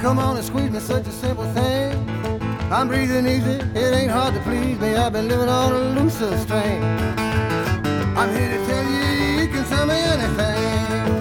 come on and squeeze me, such a simple thing. I'm breathing easy, it ain't hard to please me. I've been living on a looser string. I'm here to tell you, you can tell me anything.